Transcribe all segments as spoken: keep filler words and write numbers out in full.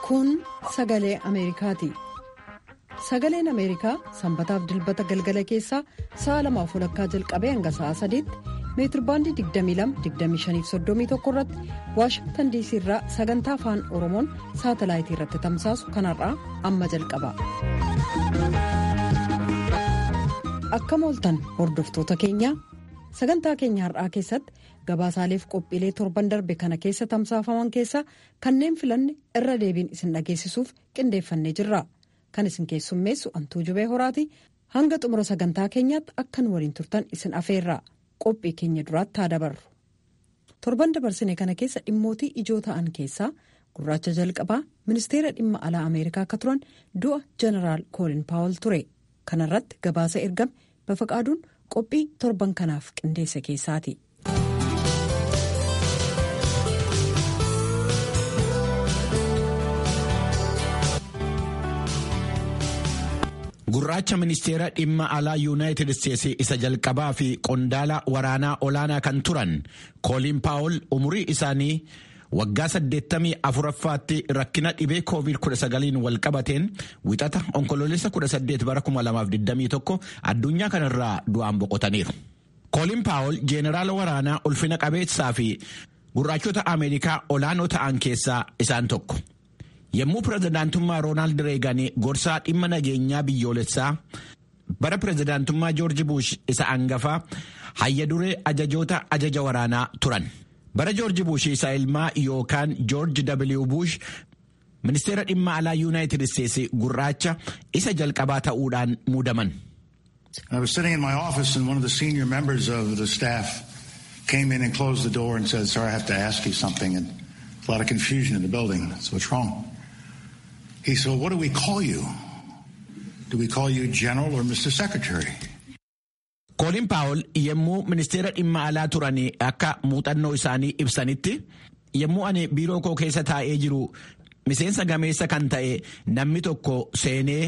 Kun sagalee Ameerikaati. Sagaleen Ameerikaa sanbataaf dilbata galgala keessaa sa'a lamaaf walakkaa jalqabee hanga sa'a sadiitti meetirbaandii digdamii lama digdamii shanii fi soddomii tokko irratti Waashingtan diisii irraa sagantaa afaan Oromoon saatalaayitii irratti tamsaasu kanarraa amma jalqaba. Akkam ooltan hordoftoota keenya sagantaa keenya har'aa keessatti gabaasaaleef qophiilee torban darbe kana keessa tamsaafaman keessaa kanneen filanne irra deebiin isin dhageessisuuf qindeeffannee jirra. Kan isin keessummeessu Antuu Jubee Horaati. Hanga xumura sagantaa keenyaatti akkan waliin turtan isin afeerraa qophii keenya duraatti haa dabarru. Torban dabarsine kana keessa dhimmootii ijoo ta'an keessaa gurraacha jalqabaa ministeera dhimma alaa Ameerikaa akka turan du'a jeneraal Koolin Paawul ture. Kanarratti gabaasa ergame Bafaqaaduun qophii torban kanaaf qindeesse keessaati. Gurraacha ministeera dhimma alaa yuunaayitid isteetsii isa jalqabaa fi qondaala waraanaa olaanaa kan turan Koolin Paawul umurii isaanii waggaa saddeettamii afuraffaatti rakkina dhibee koovid kudha sagaliin wal qabateen wixata onkoloolessa kudha saddeet bara kuma lamaaf digdamii tokko addunyaa kanarraa du'aan boqotaniiru. Koolin Paawul jeeneraala waraanaa ulfina qabeessaa fi gurraachota Ameerikaa olaanoo ta'an keessaa isaan tokko. Yommuu pirezidaantummaa Roonaald Reegan gorsaa dhimma nageenyaa biyyoolessaa bara pirezidaantummaa Joorji Buush isa hangafaa hayya duree ajajoota ajaja waraanaa turan. Bara Joorji Buush isa ilmaa yookaan Joorji W. Buush ministeera dhimma alaa yuunaayitid isteetsii gurraacha isa jalqabaa ta'uudhaan muudaman. I was sitting in my office and one of the senior members of the staff came in and closed the door and said, "Sir, I have to ask you something." And there's a lot of confusion in the building. So what's wrong? He said, "What do we call you? Do we call you General or Mister Secretary?" Koolin Paawul yommuu ministeera dhimma alaa turanii akka muuxannoo isaanii ibsanitti yommuu ani biiroo koo keessa taa'ee jiru miseensa gameessa kan ta'e namni tokko seenee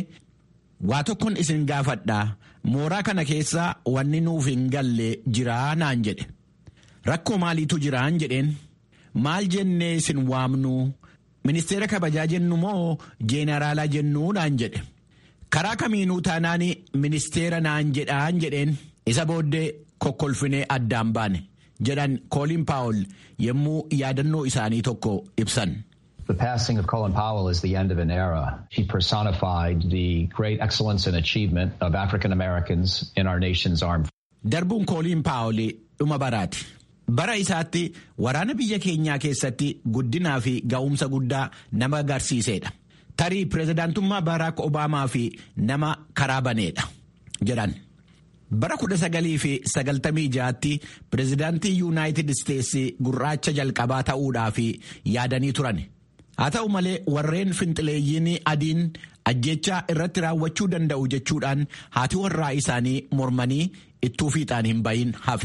waa tokkoon isin gaafadha mooraa kana keessa wanni nuuf hin galle jiraa naan jedhe. Rakkoo maaliitu jiraan jedheen maal jennee isin waamnu ministeera kabajaa jennu moo jeeneraalaa jennuu naan jedhe. Karaa kamiinuu taanaan ministeera naan jedhaan jedheen. Isa booddee kokkolfinee addaan baane jedhan Koolin Paawul yommuu yaadannoo isaanii tokko ibsan. The passing of Colin Powell is the end of an era. He personified the great excellence and achievement of African Americans in our nation's armed. Darbuun Koolin Paawul dhuma baraati. Bara isaatti waraana biyya keenyaa keessatti guddinaa fi ga'umsa guddaa nama agarsiisedha. Tarii pirezidaantummaa Baraak Obaamaa fi nama karaa baneedha jedhan. Bara kudha sagalii fi sagaltamii jaatti pirezidaantii yuunaayitid isteetsii gurraacha jalqabaa ta'uudhaaf yaadanii turan. Haa ta'u malee warreen finxileeyyiin adiin ajjechaa irratti raawwachuu danda'u jechuudhaan haati warraa isaanii mormanii ittuu fiixaan hin bahin hafe.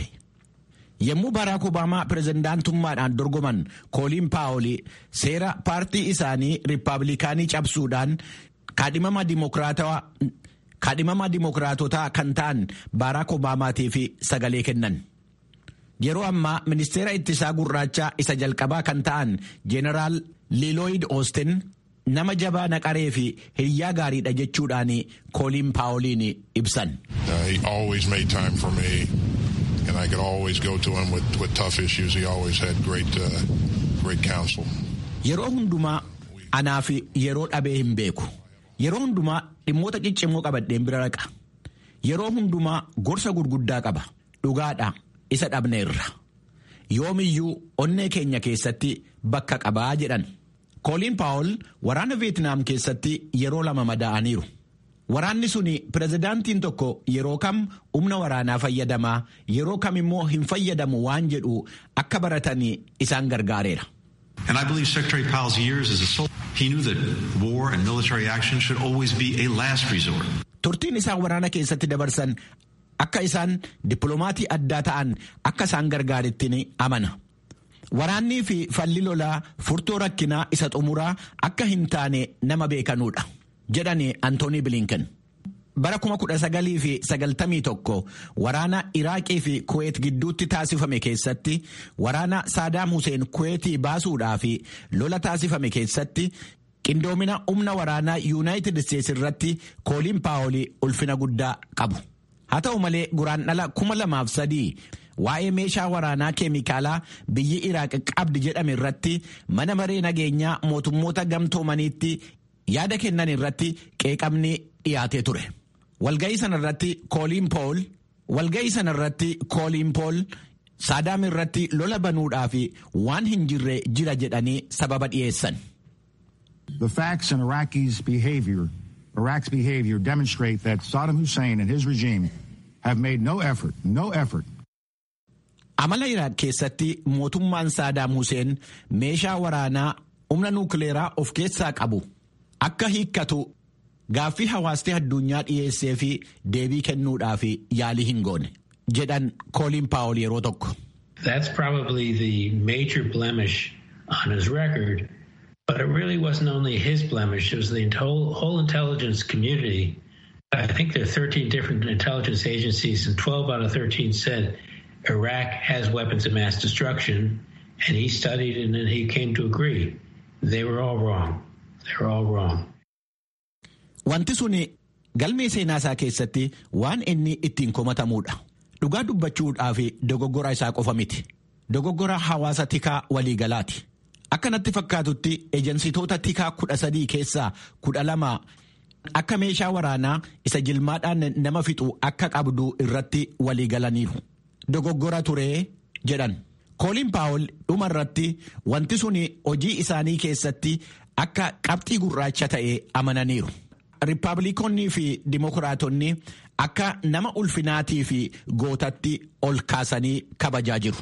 Yommuu Baraak Obaamaa pirezidaantummaadhaan dorgoman Koolin Paawul seera paartii isaanii riippaabilikaanii cabsuudhaan kaadhimama dimokiraatawaa. Kaadhimama dimokiraatotaa kan ta'an Baraak Obaamaatiif sagalee kennan. Yeroo ammaa ministeera ittisaa gurraachaa isa jalqabaa kan ta'an Jeneraal Lloyd Austin nama jabaa naqaree fi hiriyaa gaariidha jechuudhaan Koolin Paawuliin ibsan. He always made time for me and I could always go to him with, with tough issues. He always had great, uh, great counsel. Yeroo hundumaa anaaf yeroo dhabee hin beeku. Yeroo hundumaa dhimmoota ciccimoo qabadheen bira raqa. Yeroo hundumaa gorsa gurguddaa qaba. Dhugaadha isa dhabneerra. Yoomiyyuu onnee keenya keessatti bakka qabaa jedhan. Koolin Paawul waraana Veetnaam keessatti yeroo lama madaa'aniiru. Waraanni suni pirezidaantiin tokko yeroo kam humna waraanaa fayyadamaa yeroo kam immoo hin fayyadamu waan jedhu akka baratanii isaan gargaareera. And I believe Secretary Powell's years as a soldier, he knew that war and military action should always be a last resort. Turtiin isaan waraana keessatti dabarsan akka isaan dippiloomatii addaa ta'an akka isaan gargaarettiin amana. Waraannii fi falli lolaa furtuu rakkinaa isa xumuraa akka hin taane nama beekanuudha jedhani Antoonii Bilinken. bara kuma kudha sagalii fi sagaltamii tokko waraana Iraaqii fi Kuweet gidduutti taasifame keessatti waraana Saadaam Huseen Kuweetii baasuudhaa fi lola taasifame keessatti qindoomina humna waraanaa yuunaayitid isteetsi irratti kooliin paawolii ulfina guddaa qabu. Haa ta'u malee guraandhala kuma lamaaf sadii waa'ee meeshaa waraanaa keemikaalaa biyyi Iraaq qabdi jedhame irratti mana maree nageenyaa mootummoota gamtoomaniitti yaada kennan irratti qeeqamni dhiyaatee ture. Walga'ii sanarratti kooliin pool walga'ii sanarratti kooliin pool Saadaam irratti lola banuudhaaf waan hin jirre jira jedhanii sababa dhiyeessan. The facts in Iraqi's behavior, Iraq's behavior demonstrate that Saddam Hussein and his regime have made no effort, no effort. Amala Iraaq keessatti mootummaan Saadaam Hussein meeshaa waraanaa humna nuukileeraa of keessaa qabu akka hiikkatu gaaffii hawaasni addunyaa dhiyeessee fi deebii kennuudhaaf yaalii hin goone jedhan kooliin paawol yeroo tokko. That's probably the major blemish on his record, but it really wasn't only his blemish, it was the whole, whole intelligence community. I think there are thirteen different intelligence agencies and twelve out of thirteen said Iraq has weapons of mass destruction, and he studied and then he came to agree. They were all wrong. They were all wrong. Wanti suni galmee seenaa isaa keessatti waan inni ittiin komatamuudha. Dhugaa dubbachuudhaaf dogoggora isaa qofa miti. Dogoggora hawaasa tikaa waliigalaati. Akka natti fakkaatutti ejansitoota tikaa kudha sadii keessaa kudha lama akka meeshaa waraanaa isa jilmaadhaan nama fixu akka qabdu irratti waliigalaniiru. Dogoggora turee jedhan. Kooliin paawol dhuma irratti wanti suni hojii isaanii keessatti akka qabxii gurraacha ta'e amananiiru. Riippaabilikoonnii fi dimokiraatonni akka nama ulfinaatii fi gootatti ol kaasanii kabajaa jiru.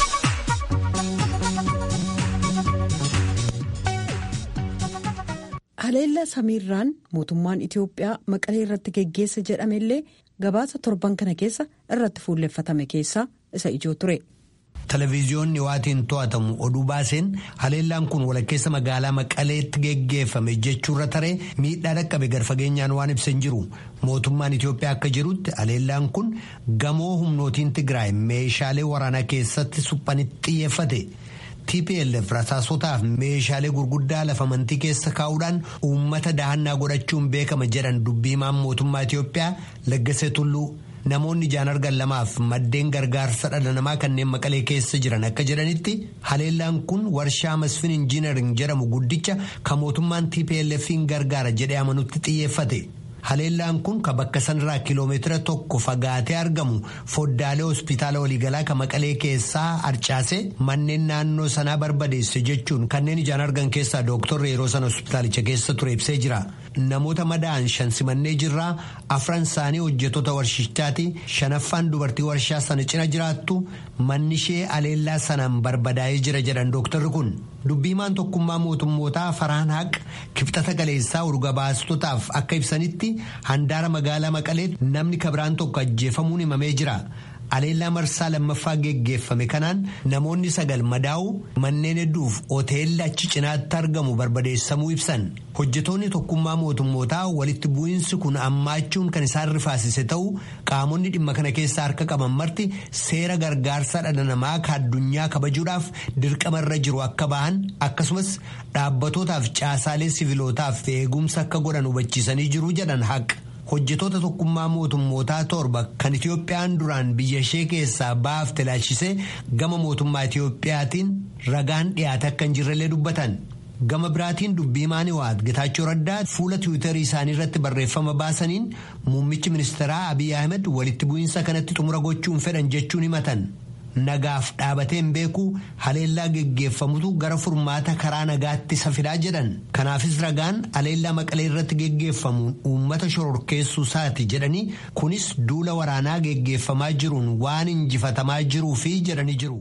Haleellaa samiirraan mootummaan Itiyoophiyaa Maqalee irratti geggeessa jedhamellee gabaasa torban kana keessa irratti fuulleffatame keessaa isa ijoo ture. Televiziyoonni waatiin to'atamu oduu baaseen haleellaan kun walakkeessa magaalaa Maqaleetti geggeeffame jechuurra taree miidhaa dhaqqabe garfageenyaan waan ibsan jiru. Mootummaan Itiyoophiyaa akka jirutti haleellaan kun gamoo humnootiin Tigraay meeshaalee waraanaa keessatti suphanitti xiyyeeffate. T P L F rasaasotaaf meeshaalee gurguddaa lafa amantii keessa kaa'uudhaan uummata dahannaa godhachuun beekama jedhan dubbiimaan mootummaa Itiyoophiyaa Laggasee Tulluu. Namoonni ijaan argan lamaaf maddeen gargaarsa dhala namaa kanneen Maqalee keessa jiran akka jedhanitti haleellaan kun warshaa Masfin Injiinaring jedhamu guddicha kan mootummaan T P L F'n gargaara jedhee amanutti xiyyeeffate. Haleellaan kun kan bakka sanarraa kiloomeetira tokko fagaatee argamu foddaalee hospitaala waliigalaa kan Maqalee keessaa harcaase manneen naannoo sanaa barbadeesse jechuun kanneen ijaan argan keessaa dooktorri yeroo sana hospitaalicha keessa ture ibsee jira. Namoota madaa'an shan simannee jirraa afran isaanii hojjettoota warshichaati shanaffaan dubartii warshaa sana cina jiraattu manni ishee haleellaa sanaan barbadaa'ee jira jedhan dooktorri kun. Dubbiimaan tokkummaa mootummootaa Farhaan Haq kibxata galeessaa urgabaastotaaf akka ibsanitti handaara magaalaa Maqaleetti namni kabiraan tokko ajjeefamuun himamee jira. Haleellaa marsaa lammaffaa geggeeffame kanaan namoonni sagal madaa'u manneen hedduuf hoteelli achi cinaatti argamu barbadeessamuu ibsan. Hojjetoonni tokkummaa mootummootaa walitti bu'iinsi kun ammaachuun kan isaan rifaasise ta'u qaamonni dhimma kana keessa harka qaban marti seera gargaarsa dhala namaa ka addunyaa kabajuudhaaf dirqamarra jiru akka bahan akkasumas dhaabbatootaaf caasaalee sivilootaaf eegumsa akka godhan hubachiisanii jiru jedhan Haq. Hojjetoota tokkummaa mootummootaa torba kan Itiyoophiyaan duraan biyya ishee keessaa baafte laalchisee gama mootummaa Itiyoophiyaatiin ragaan dhiyaate akka hin jirrellee dubbatan. Gama biraatiin dubbiimaan Hiwaat Getaachoo Raddaa fuula tiwiitarii isaanii irratti barreeffama baasaniin muummichi ministeeraa Abiy Ahmed walitti bu'iinsa kanatti xumura gochuun fedhan jechuun himatan. Nagaaf dhaabateen beekuu haleellaa geggeeffamutu gara furmaata karaa nagaatti safidaa jedhan. Kanaafis ragaan haleellaa Maqalee irratti geggeeffamuun uummata shororkeessuu isaati jedhanii kunis duula waraanaa geggeeffamaa jiruun waan injifatamaa jiruufi jedhanii jiru.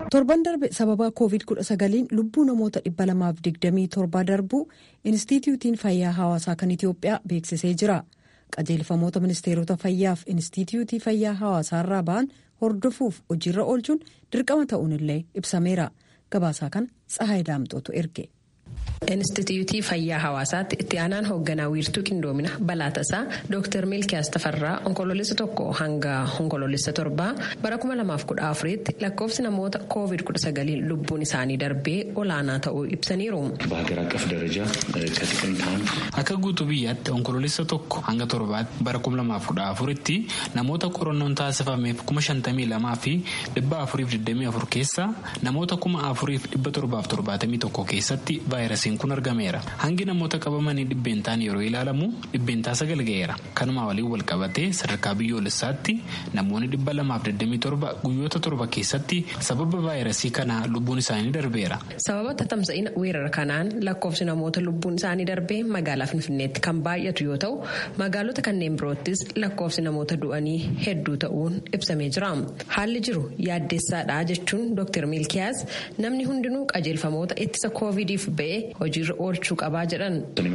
Torban darbe sababa koovid kudha sagaliin lubbuu namoota dhibba lamaaf digdamii torba darbuu Inistituutiin Fayyaa Hawaasaa kan Itoophiyaa beeksisee jira. Qajeelfamoota ministeerota fayyaaf Inistituutii Fayyaa Hawaasaa irraa ba'an hordofuuf hojiirra oolchuun dirqama ta'uun illee ibsameera. Gabaasaa kan Tsahaay Daamxootu erge. Inistituutii Fayyaa Hawaasaatti itti aanaan hoogganaa wiirtuu qindoomina balaatasaa Dooktar Milkiyaas Tafarraa onkoloolessa tokko hanga onkoloolessa torbaa bara kuma lamaaf kudha afuriitti lakkoofsi namoota koovid kudha sagaliin lubbuun isaanii darbee olaanaa ta'uu ibsaniiru. በሀገር አቀፍ ደረጃ ከጥቅምት አንድ akka guutuu biyyaatti onkoloolessa tokko hanga torbaatti bara kuma lamaaf kudha afuritti namoota qorannoon taasifameef kuma shantamii lamaa fi dhibba afuriif digdamii afur keessa namoota kuma afuriif dhibba torbaaf torbaatamii tokko keessatti vaayirasiin kun argameera. Hangi namoota qabamanii dhibbeentaan yeroo ilaalamu dhibbeentaa sagal ga'eera. Kanuma waliin wal qabatee sadarkaa biyyoolessaatti namoonni dhibba lamaaf digdamii torba guyyoota torba keessatti sababa vaayirasii kanaa lubbuun isaanii darbeera. Sababa tatamsa'ina weerara kanaan lakkoofsi namoota lubbuun isaanii darbee magaalaa Finfinneetti kan baay'atu yoo ta'u magaalota kanneen biroottis lakkoofsi namoota du'anii hedduu ta'uun ibsamee jira. Haalli jiru yaaddeessaadha jechuun Dooktar Milkiyaas namni hundinuu qajeelfamoota ittisa koovidiif ba'ee hojiirra oolchuu qabaa jedhan.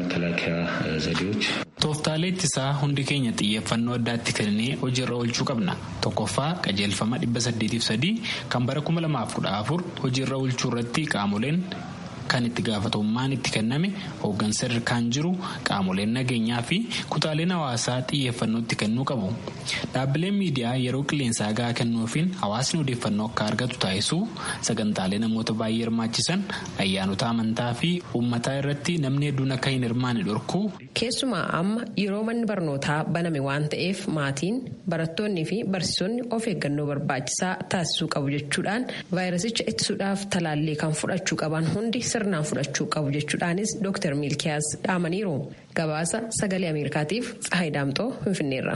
Tooftaalee ittisaa hundi keenya xiyyeeffannoo addaatti kennee hojiirra oolchuu qabna. Tokkoffaa qajeelfama dhibba saddeetiif sadii kan bara kuma lamaaf kudha afur hojiirra oolchuu irratti qaamoleen kan itti gaafatamummaan itti kenname hooggansa sadarkaan jiru qaamoleen nageenyaa fi kutaaleen hawaasaa xiyyeeffannootti kennuu qabu. Dhaabbileen miidiyaa yeroo qilleensaa gahaa kennuufiin hawaasni odeeffannoo akka argatu taasisuu sagantaalee namoota baay'ee hirmaachisan ayyaanota amantaa fi uummataa irratti namni hedduun akka hin hirmaanne dhorkuu. Keessumaa amma yeroo manni barnootaa baname waan ta'eef maatiin barattoonnii fi barsiisonni of eeggannoo barbaachisaa taasisuu qabu jechuudhaan vaayirasicha ittisuudhaaf talaallii kan fudhachuu qaban hundi sirnaan fudhachuu qabu jechuudhaanis Dooktar Milkiyaas dhaamaniiru. Gabaasa sagalee Ameerikaatiif Tsahaay Daamxoo Finfinneerra.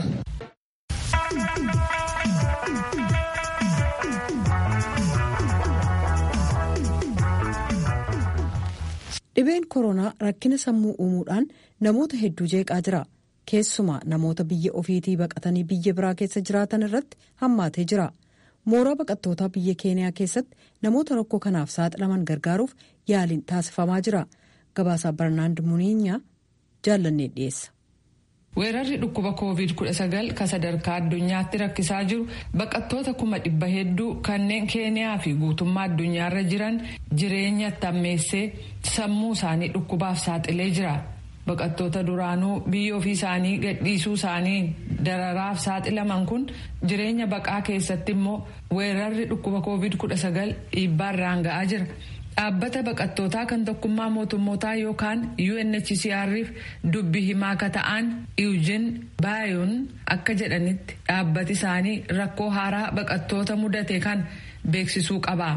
Dhibeen koronaa rakkina sammuu uumuudhaan namoota hedduu jeeqaa jira. Keessumaa namoota biyya ofiitii baqatanii biyya biraa keessa jiraatan irratti hammaatee jira. Mooraa baqattootaa biyya Keeniyaa keessatti namoota rakkoo kanaaf saaxilaman gargaaruuf yaaliin taasifamaa jira. Gabaasaa Barnaand Muniinyaa jaallannee dhiyeessa. Weerarri dhukkuba koovid kudha sagal kan sadarkaa addunyaatti rakkisaa jiru baqattoota kuma dhibba hedduu kanneen Keeniyaa fi guutummaa addunyaarra jiran jireenya tammeessee sammuu isaanii dhukkubaaf saaxilee jira. Baqattoota duraanuu biyya ofii isaanii gadhiisuu isaanii dararaaf saaxilaman kun jireenya baqaa keessatti immoo weerarri dhukkuba koovid kudha sagal dhiibbaa irraan ga'aa jira. Dhaabbata baqattootaa kan tokkummaa mootummootaa yookaan U N H C R'if dubbi himaa akka ta'an Eugene Bayoon akka jedhanitti dhaabbati isaanii rakkoo haaraa baqattoota mudate kan beeksisuu qaba.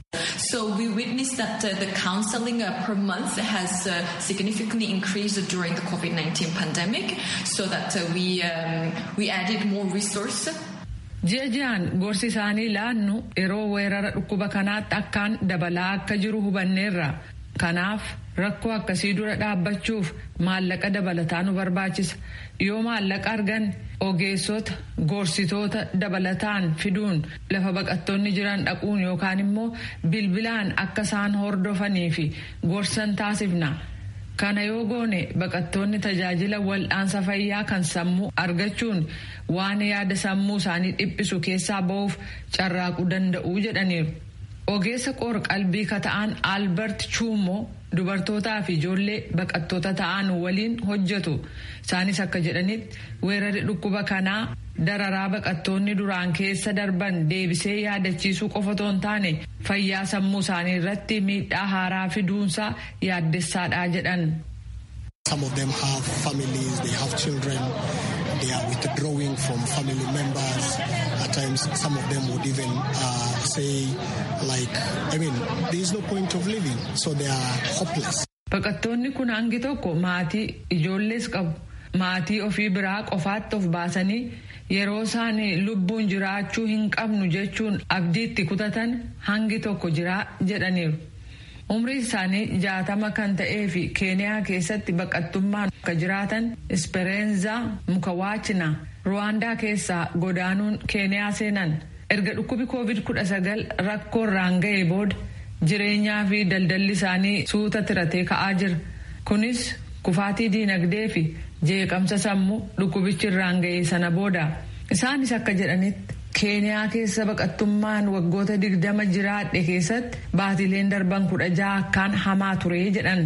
So we witnessed that uh, the counseling uh, per month has uh, significantly increased during the COVID nineteen pandemic, so that uh, we um, we added more resources. Ji'a ji'aan gorsi isaanii laannu yeroo weerara dhukkuba kanaatti akkaan dabalaa akka jiru hubanneerra. Kanaaf rakkoo akkasii dura dhaabbachuuf maallaqa dabalataa nu barbaachisa. Yoo maallaqa argan ogeessota gorsitoota dabalataan fiduun lafa baqattoonni jiran dhaquun yookaan immoo bilbilaan akka isaan hordofanii fi gorsan taasifna. Kana yoo goone baqattoonni tajaajila wal'aansa fayyaa kan sammuu argachuun waan yaada sammuu isaanii dhiphisu keessaa ba'uuf carraaquu danda'u jedhaniiru. Ogeessa qoor qalbii ka ta'an Albert Chumo dubartootaa fi ijoollee baqattoota ta'an waliin hojjetu. Isaanis akka jedhanitti weerarri dhukkuba kanaa dararaa baqattoonni duraan keessa darban deebisee yaadachiisuu qofa otoo hin taane fayyaa sammuu isaanii irratti miidhaa haaraa fiduunsaa yaaddessaadha jedhan. Some of them have families, they have children, they are withdrawing from family members. At times, some of them would even uh, say, like, I mean, there is no point of living, so they are hopeless. Baqattoonni kun hangi tokko maatii ijoollees qabu. Maatii ofii biraa qofaatti of baasanii yeroo isaan lubbuun jiraachuu hin qabnu jechuun abdiitti kutatan hangi tokko jiraa jedhaniiru. Umrii isaanii jaatama kan ta'ee fi Keeniyaa keessatti baqattummaan akka jiraatan Espereenza Mukawaachina Ruwaandaa keessaa godaanuun Keeniyaa seenan erga dhukkubi koovid kudha sagal rakkoo irraan ga'ee booda jireenyaa fi daldalli isaanii suuta tiratee ka'aa jira. Kunis kufaatii diinagdee fi jeeqamsa sammuu dhukkubichi irraan ga'ee sana booda. Isaanis akka jedhanitti Keeniyaa keessa baqattummaan waggoota digdama jiraadhe keessatti baatileen darban kudha jaha akkaan hamaa ture jedhan.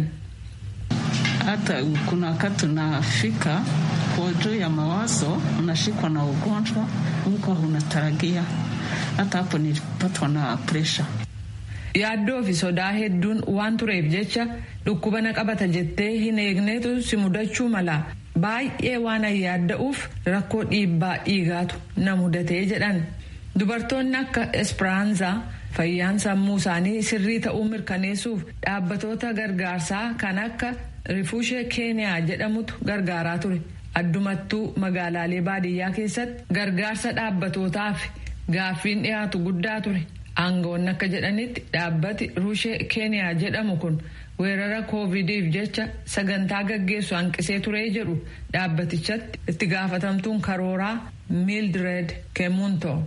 Hata kuna wakati unafika kwa juu ya mawazo unashikwa na ugonjwa mko unatarajia. Hata hapo nilipatwa na pressure. Yaaddoo fi sodaa hedduun waan tureef jecha dhukkuba na qabata jettee hin eegneetu si mudachuu mala. Baay'ee waan yaadda'uuf rakkoo dhiibbaa dhiigaatu na mudatee jedhan. Dubartoonni akka Esperanza fayyaan sammuu isaanii sirrii ta'uu mirkaneessuuf dhaabbatoota gargaarsaa kan akka Rifuushee Keeniyaa jedhamutu gargaaraa ture. Addumattuu magaalaalee baadiyyaa keessatti gargaarsa dhaabbatootaaf gaaffiin dhiyaatu guddaa ture. Aangawoonni akka jedhanitti dhaabbati Rifuushee Keeniyaa jedhamu kun weerara koovidiif jecha sagantaa gaggeessu hanqisee turee jedhu dhaabbatichatti itti gaafatamtuun karooraa Mildred Kemunto.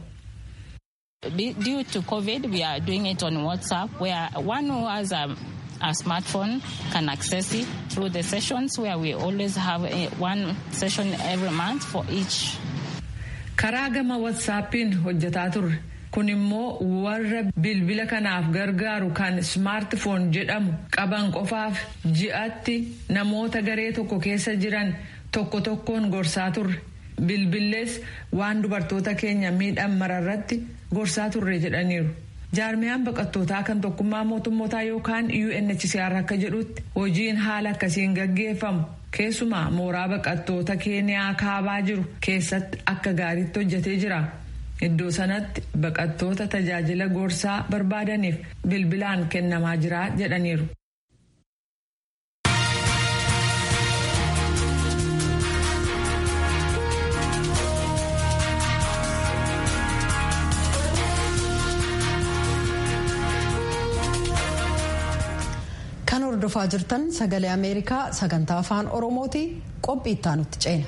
Due to COVID, we are doing it on WhatsApp, where one who has a, a smartphone can access it through the sessions, where we always have a, one session every month for each. Karaa gama WhatsAppiin hojjetaa turre. Kun immoo warra bilbila kanaaf gargaaru kan smartphone jedhamu qaban qofaaf ji'atti namoota garee tokko keessa jiran tokko tokkoon gorsaa turre. Bilbillees waan dubartoota keenya miidhan mararratti gorsaa turre jedhaniiru. Jaarmiyaan baqattootaa kan tokkummaa mootummootaa yookaan U N H C R akka jedhutti hojiin haala akkasiin gaggeeffamu keessumaa mooraa baqattoota Keeniyaa kaabaa jiru keessatti akka gaariitti hojjetee jira. Iddoo sanatti baqattoota tajaajila gorsaa barbaadaniif bilbilaan kennamaa jira jedhaniiru. Kan hordofaa jirtan sagalee Ameerikaa sagantaa afaan Oromooti. Qophii itti aanutti ceena.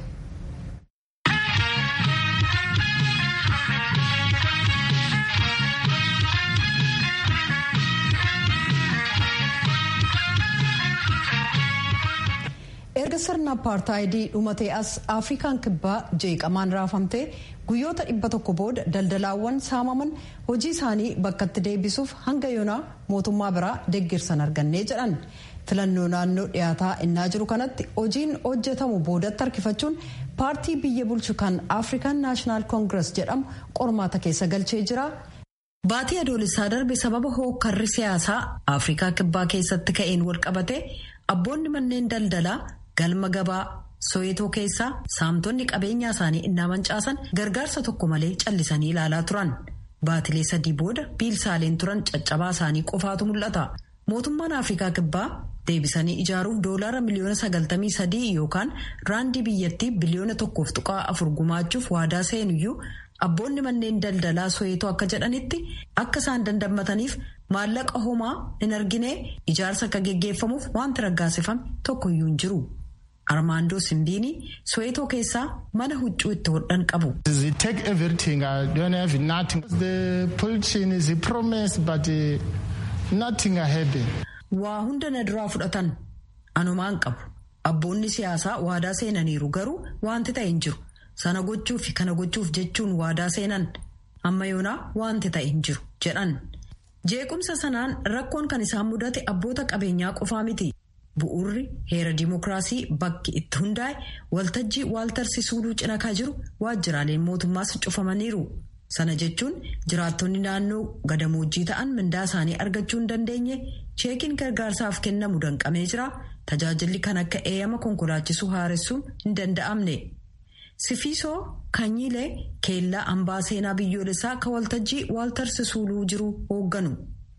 Erga sirna apartaayidii dhumatee as Afrikaan kibbaa jeeqamaan raafamtee guyyoota dhibba tokko booda daldalaawwan saamaman hojii isaanii bakkatti deebisuuf hanga yoonaa mootummaa biraa deeggarsan argannee jedhan. Filannoo naannoo dhiyaataa innaa jiru kanatti hojiin hojjetamu boodatti harkifachuun paartii biyya bulchu kan African National Congress jedhamu qormaata keessa galchee jira. Baatii adoolessaa darbe sababa hookkarri siyaasaa Afrikaa kibbaa keessatti ka'een walqabate abboonni manneen daldalaa galma gabaa Soweetoo keessaa saamtonni qabeenyaa isaanii innaa mancaasan gargaarsa tokko malee callisanii ilaalaa turan. Baatilee sadii booda biilsaaleen turan caccabaa isaanii qofaatu mul'ata. Mootummaan Afrikaa kibbaa deebisanii ijaaruuf doolaara miliyoona sagaltamii sadii yookaan raandii biyyattii biliyoona tokkoof tuqaa afur gumaachuuf waadaa seenuyyuu abboonni manneen daldalaa Soweetoo akka jedhanitti akka isaan dandammataniif maallaqa homaa hin argine ijaarsa akka geggeeffamuuf wanti raggaasifame tokkoyyuu hin jiru. Armaandoo Simbiini Soweetoo keessaa mana huccuu itti hodhan qabu. They take everything. I don't have nothing. The politician is a promise, but uh, nothing happened. Waa hunda na duraa fudhatan anumaan qabu. Abboonni siyaasaa waadaa seenaniiru garuu wanti ta'e hin jiru. Sana gochuuf fi kana gochuuf jechuun waadaa seenan amma yoonaa wanti ta'e hin jiru jedhan. Jeequmsa sanaan rakkoon kan isaan mudate abboota qabeenyaa qofaa miti. Bu'uurri heera dimookiraasii bakki itti hundaa'e waltajjii waaltarsisuuduu cinakaa jiru waajjiraaleen mootummaas cufamaniiru. Sana jechuun jiraattonni naannoo gadamoojjii ta'an mindaa isaanii argachuu hin dandeenye cheekiin gargaarsaaf kennamu danqamee jira. Tajaajilli kan akka eeyyama konkolaachisuu haaressuun hin danda'amne. Sifiisoo Kanyiilee keellaa hambaa seenaa biyyoolessaa kan waltajjii waaltarsisuuduu jiru hoogganu.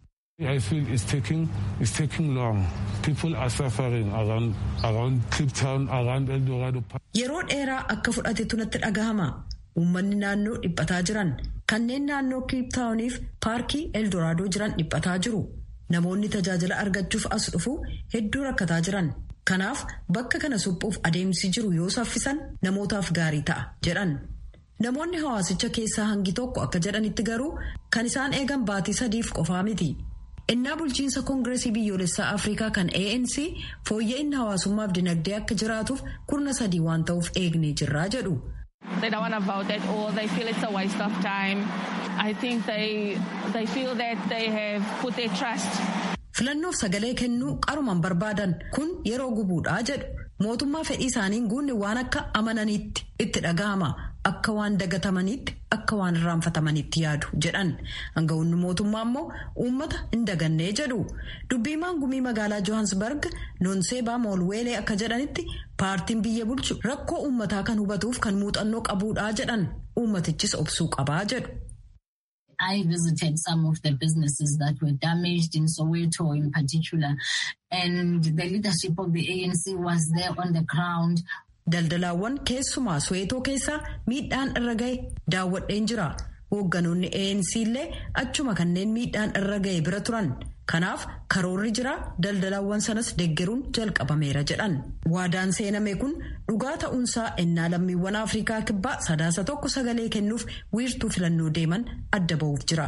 I feel it's taking it's taking long. People are suffering around around Cape Town, around Eldorado. Yeroo dheeraa akka fudhatetu natti dhagahama. Uummanni naannoo dhiphataa jiran kanneen naannoo Cape Towniif paarkii Eldorado jiran dhiphataa jiru. Namoonni tajaajila argachuuf as dhufu hedduu rakkataa jiran. Kanaaf bakka kana suphuuf adeemsi jiru yoo saffisan namootaaf gaarii ta'a jedhan. Namoonni hawaasicha keessaa hangi tokko akka jedhanitti garuu kan isaan eegan baatii sadiif qofaa miti. Innaa bulchiinsa koongireesii biyyoolessaa Afrikaa kan A N C fooyya'inni hawaasummaaf dinagdee akka jiraatuuf kurna sadii waan ta'uuf eegnee jirraa jedhu. They don't want to vote at all. They feel it's a waste of time. I think they they feel that they have put their trust. Filannoof sagalee kennuu qarumaan barbaadan kun yeroo gubuudhaa jedhu. Mootummaa fedhii isaaniin guunne waan akka amananiitti itti dhaga'ama. Akka waan dagatamaniitti akka waan irraanfatamaniitti yaadu jedhan. Hanga'oonni mootummaa immoo uummata hin dagannee jedhu. Dubbiimaan gumii magaalaa Johannesburg Nonseebaa Moolweelee akka jedhanitti paartiin biyya bulchu rakkoo uummataa kan hubatuuf kan muuxannoo qabuudhaa jedhan. Uummatichis obsuu qabaa jedhu. I visited some of the businesses that were damaged in Soweto in particular, and the leadership of the A N C was there on the ground. Daldalaawwan keessumaa Soweto keessaa miidhaan irra gahe daawwadheen jira. Hoogganoonni A N C illee achuma kanneen miidhaan irra gahe bira turan. Kanaaf karoorri jira daldalaawwan sanas deeggaruun jalqabameera jedhan. Waadaan seename kun dhugaa ta'uunsaa ennaa lammiiwwan Afrikaa kibbaa sadaasa tokko sagalee kennuuf wiirtuu filannoo deeman adda ba'uuf jira.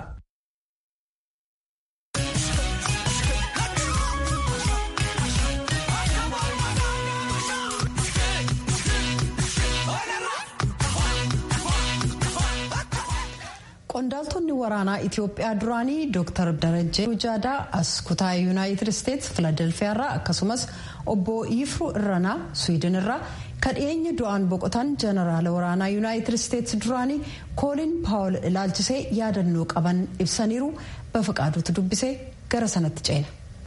Qondaaltonni waraanaa Itoophiyaa duraanii Dooktar Darajjee Jaadaa as kutaa Yuunaayitid Isteets Filadelfiyaarraa akkasumas obbo Yifruu Irranaa Swiidin irraa kan dhiyeenya du'aan boqotan jeneraala waraanaa Yuunaayitid Isteets duraanii Koolin Paawul ilaalchisee yaadannoo qaban ibsaniiru. Bafaqaaduutu dubbisee gara sanatti ceena.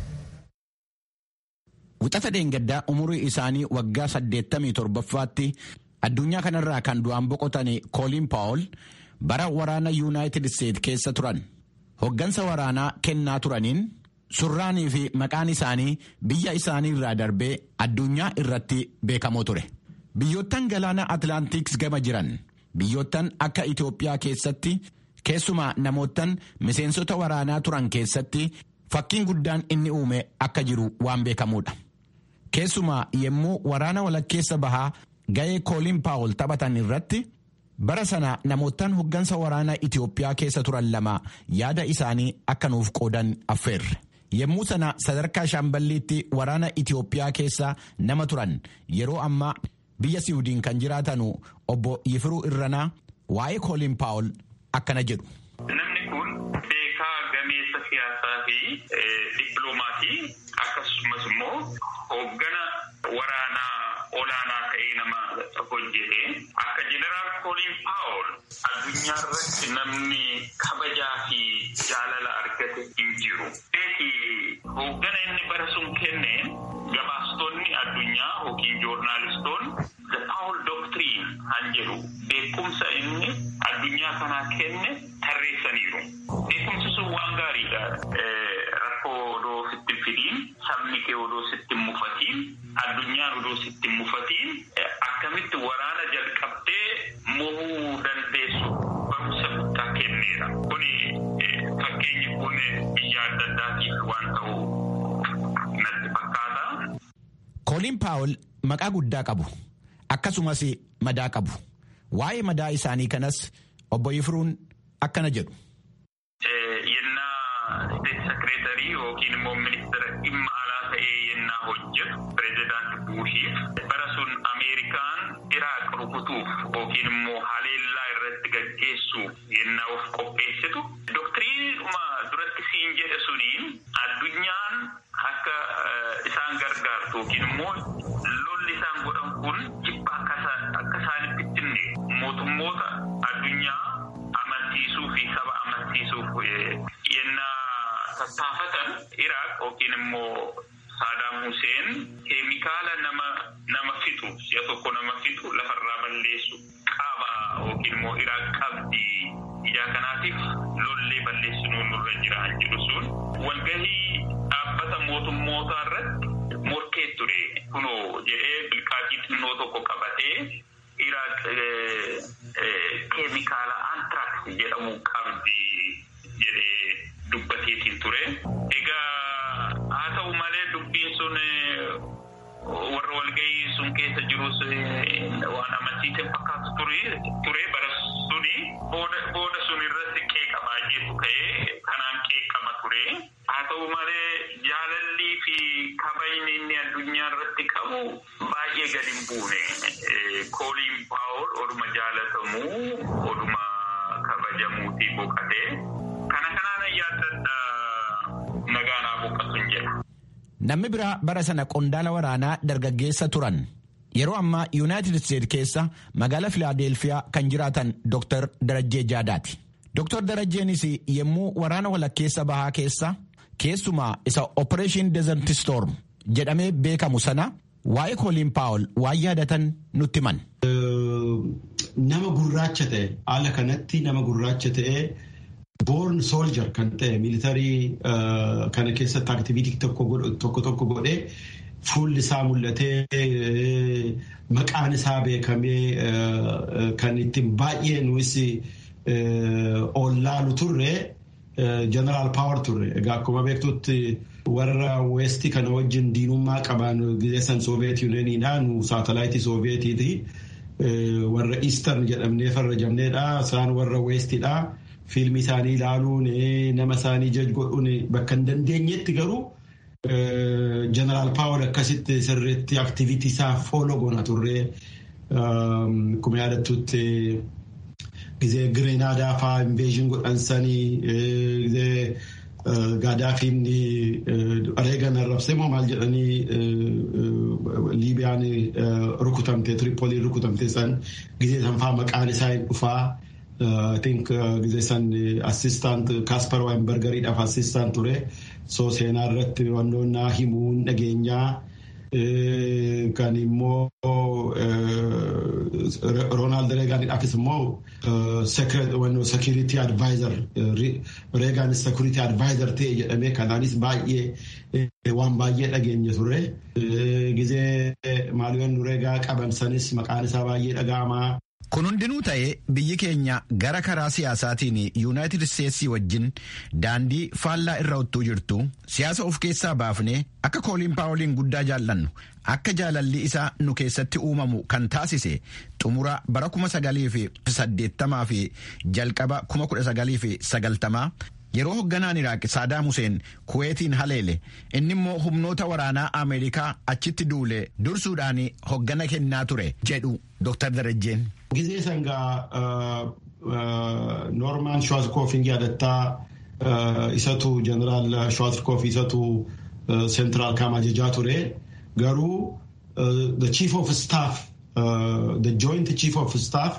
Wixata dheengaddaa umurii isaanii waggaa saddeettamii torbaffaatti addunyaa kanarraa kan du'aan boqotan Koolin Paawul bara waraana Yuunaayitid Isteets keessa turan. Hoggansa waraanaa kennaa turaniin surraanii fi maqaan isaanii biyya isaanii irraa darbee addunyaa irratti beekamoo ture. Biyyoottan galaana Atlaantiks gama jiran biyyoottan akka Itoophiyaa keessatti keessumaa namoottan miseensota waraanaa turan keessatti fakkiin guddaan inni uume akka jiru waan beekamuudha. Keessumaa yemmuu waraana walakkeessa bahaa ga'ee Koolin Paawul taphatan irratti bara sana namoottan hoggansa waraanaa Itoophiyaa keessa turan lama yaada isaanii akka nuuf qoodan affeerre. Yemmuu sana sadarkaa shaamballiitti waraana Itoophiyaa keessa nama turan yeroo ammaa biyya Siwiidin kan jiraatanu obbo Yifruu Irranaa waa'ee Koolin Paawul akkana jedhu. Namni kun beekaa gameessa siyaasaa fi dippiloomaasii akkasumas immoo hoggana waraanaa olaanaa ta'ee nama hojjete. Akka jeneraal Koolin Paawul addunyaa irratti namni kabajaa fi jaalala argate hin jiru. Hoggana inni bara sun kenne gabaastonni addunyaa yookiin joornaalistoonni the Paawul Doctrine han jedhu beekumsa inni addunyaa kanaa kenne tarreessaniiru. Beekumsi sun waan gaariidha. Rakkoo odoo sitti fidiin sabni kee odoo sitti mufatiin addunyaan odoo sitti mufatiin akkamitti waraana jalqabdee mohuu dandeessu barumsa guddaa kenneera. Kuni fakkeenyi kun biyya adda addaatiif waan ta'u natti fakkaata. Koolin Paawul maqaa guddaa qabu. Akkasumas madaa qabu. Waa'ee madaa isaanii kanas obbo Yifruun akkana jedhu. Yennaa State Secretary yookiin immoo ministeera dhimma alaa ta'ee yennaa hojjetu pireezidaanti Buushiif bara sun Ameerikaan Iraaq rukutuuf yookiin immoo haleellaa irratti gaggeessuuf yennaa of qopheessitu doktiriinuma duratti siin jedhe suniin addunyaan akka isaan gargaartu yookiin immoo lolli isaan godhan kun jibba akka isaanitti ittinne mootummoota addunyaa amansiisuu fi saba amansiisuuf yennaa tattaafatan Iraaq yookiin immoo Saddam Hussein keemikaala nama nama fixu si'a tokko nama fixu lafarraa balleessu qaba yookiin immoo Iraaq qabdi. Ijaa kanaatiif lollee balleessinuu nurra jira jedhu sun walgahii dhaabbata mootummootaa irratti morkee ture. Kunoo jedhee bilqaatii xinnoo tokko qabatee Iraaq keemikaala antrax jedhamu qabdi jedhee dubbateetiin ture. Egaa haa ta'u malee dubbiin sun warra walgahii sun keessa jirus waan amansiisee fakkaatu ture ture bara ta'u malee jaalallii fi kabajni inni addunyaa irratti qabu baay'ee gadi hin buune. Kooliin Paawol oduma jaalatamuu oduma kabajamuutii boqatee kana kanaan yaaddadha nagaanaa boqatuun jedha. Namni biraa bara sana qondaala waraanaa dargaggeessa turan. Yeroo ammaa Yuunaayitid Isteetsi keessa magaalaa Filaadelfiyaa kan jiraatan Dooktar Darajjee Jaadaati. Dooktar Darajjeenis yommuu waraana walakkeessa bahaa keessa keessumaa isa Operation Desert Storm jedhamee beekamu sana waa'ee Kooliin Paawol waan yaadatan nutti himan. Nama gurraacha ta'e haala kanatti nama gurraacha ta'e born soldier kan ta'e militarii kana keessatti aktiviitii tokko tokko godhee fuulli isaa mul'atee maqaan isaa beekamee kan ittiin baay'ee nuus ollaalu turre jeneraal Paawol turre. Egaa akkuma beektutti warra weestii kana wajjin diinummaa qaban gizeessan Sooviyeet Yuuniyooniidha. Nu saatalaayitii Sooviyeetiiti. Warra Eastern jedhamnee farrajamneedha. Isaan warra weestiidha. Fiilmii isaanii ilaaluun nama isaanii jaj godhuun bakka hin dandeenyetti garuu jeneraal Paawol akkasitti sirriitti aktiviitii isaa fooloo goona turre. Akkuma yaadattutti gizee Gireenaadaa fa'aa inveeshin godhan sanii gizee Gaadaafiin Reegan arrabsee moo maal jedhanii Liibiyaan rukutamte Tripoliin rukutamte san gizee san fa'aa maqaan isaa hin dhufaa. I think gizee san assistant Kaspar Weinbergeriidhaaf assistant ture. So seenaa irratti wantoonni himuun dhageenyaa kan immoo Ronald Reaganiidhaafis immoo security advisor Reagan security advisor ta'e jedhamee kanaanis baay'ee waan baay'ee dhageenya ture. Gizee maaliyoon Reegaa qaban sanis maqaan isaa baay'ee dhaga'amaa. Kun hundinuu ta'ee biyyi keenya gara karaa siyaasaatiin Yuunaayitid Isteetsii wajjin daandii faallaa irra ottuu jirtu siyaasa of keessaa baafnee akka Kooliin Paawoliin guddaa jaallannu akka jaalalli isaa nu keessatti uumamu kan taasise xumura bara kuma sagalii fi saddeettamaa fi jalqaba kuma kudha sagalii fi sagaltamaa yeroo hoogganaan Iraaq Saadaam Huseen Kuweetiin haleele inni immoo humnoota waraanaa Ameerikaa achitti duule dursuudhaan hooggana kennaa ture jedhu Dooktar Darajjeen. Gizee sangaa Noormaan Schwarzkopfin yaadataa isatu jeneraal Schwarzkopf isatu central kaama ajajaa ture. Garuu the chief of staff the joint chief of staff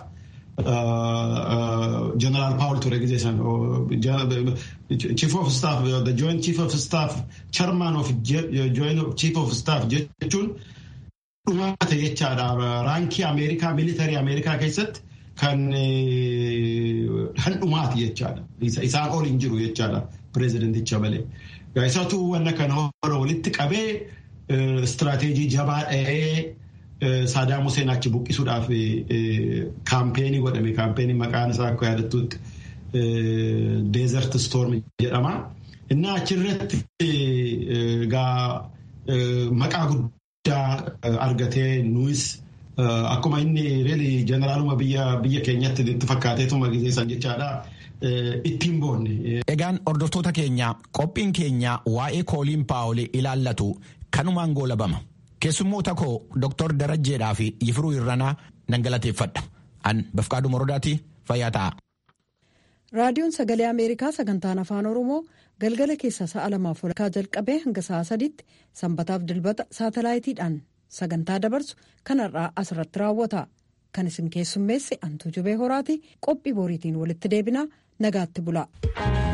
jeneraal Paawol ture gizee san chief of staff the joint chief of staff chairman of joint chief of staff jechuun dhumaata jechaadha. Raankii Ameerikaa militarii Ameerikaa keessatti kan handhumaati jechaadha. Isaan ol hin jiru jechaadha pireezidenticha malee. Isatu wanna kana walitti qabee istiraateejii jabaa dha'ee Saadaam Huseen achi buqqisuudhaaf kaampeenii godhame. Kaampeenii maqaan isaa akka yaadattutti Desert Storm jedhama. Inni achirratti gaa maqaa guddaa argatee nuus akkuma inni reeli jeneraaluma biyya keenyatti itti fakkaateetuma gizeessan jechaadha ittiin boonne. Egaan hordoftoota keenya qophiin keenya waa'ee Kooliin Paawol ilaallatu kanumaan goolabama. Keessummoota koo Dooktar Darajjeedhaa fi Yifiruu Irranaa nan galateeffadha. An Bafqaaduu Morodaati fayyaa ta'a. Raadiyoon Sagalee Ameerikaa sagantaan Afaan Oromoo galgala keessa sa'a lamaaf walakkaa jalqabee hanga sa'a sadiitti sanbataaf dilbata saatalaayitiidhaan sagantaa dabarsu kanarraa asirratti raawwata. Kan isin keessummeesse Antuu Jubee Horaati qophii boriitiin walitti deebinaa nagaatti bulaa.